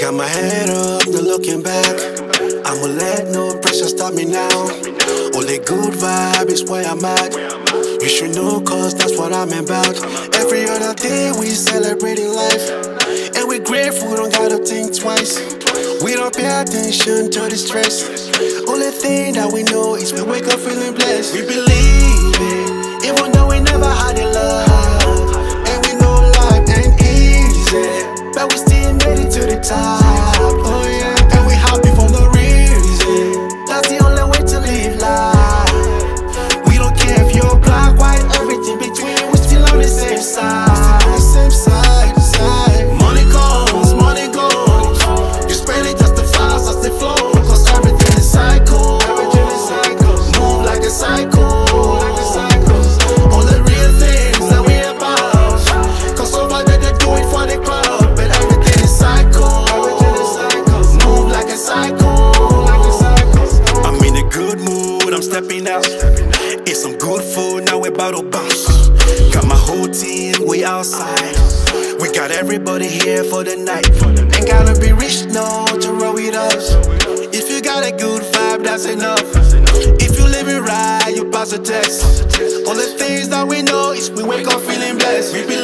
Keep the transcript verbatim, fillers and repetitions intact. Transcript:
Got my head up, no looking back. I'ma let no pressure stop me now. Only good vibe is where I'm at. You should know, cause that's what I'm about. Every other day we celebrating life, and we're grateful, don't gotta think twice. We don't pay attention to the stress. Only thing that we know is we wake up feeling blessed. We believe it, even though we never had it love. And we know life ain't easy, but we still made it to the top. Oh yeah, and we happy for no reason. That's the only way to live life. We don't care if you're black, white, everything between. We're still on the same side. Still on the same side, side. Money comes, money goes. You spend it just as fast as it flows. Cause everything is cycle. Everything is cycle. Move like a cycle. Like a cycle. All the real things that we about. Cause over there they do it for the crowd. But everything is cycle. Everything is cycle. Move like a cycle. Like a cycle. I'm in a good mood, I'm stepping out. Eat some good food, now we're about to bounce. Got my whole team, we outside. We got everybody here for the night. Ain't gotta be rich, no, to roll with us. If you got a good vibe, that's enough. If you live it right, you pass a test. All the things that we know is we wake up feeling blessed. We